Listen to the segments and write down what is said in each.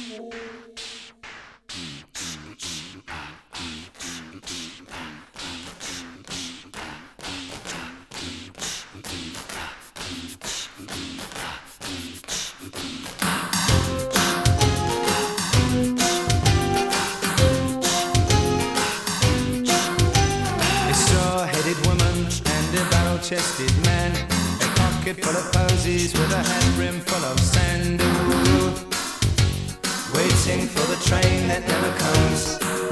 Chested man, a pocket full of posies with a hat brim full of sand. Ooh, waiting for the train that never comes.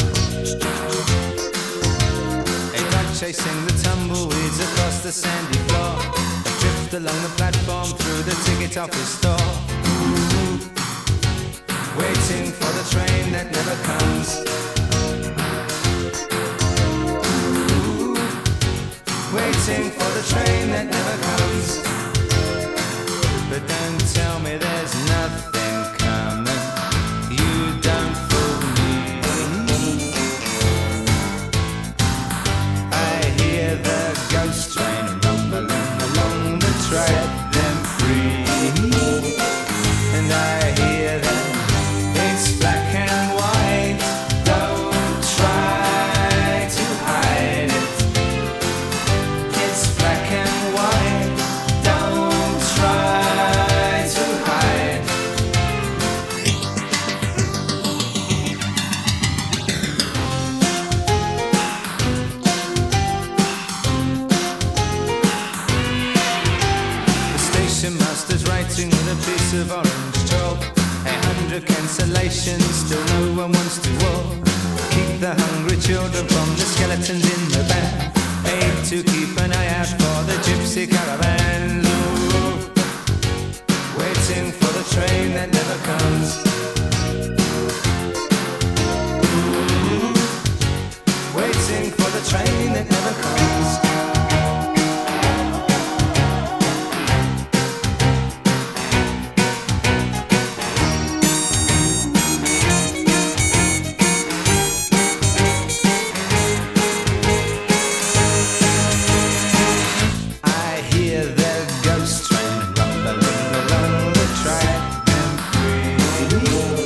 A dog chasing the tumbleweeds across the sandy floor. Adrift along the platform through the ticket office store. Ooh, waiting for the train that never comes. Waiting for the train that never comes. But don't tell me there's nothing coming. You don't fool me. I hear the ghost train rumbling along the track, them free. And I hear that it's black and white. Don't try to hide it. Black and white, don't try to hide. The station master's writing with a piece of orange chalk. 100 cancellations, still no one wants to walk. Keep the hungry children from the skeletons in the van. Aim to keep an eye out for the gypsy caravans. Ooh, waiting for the train that never comes. Ooh, waiting for the train that never comes. Ghost train rumbling along the track, and free.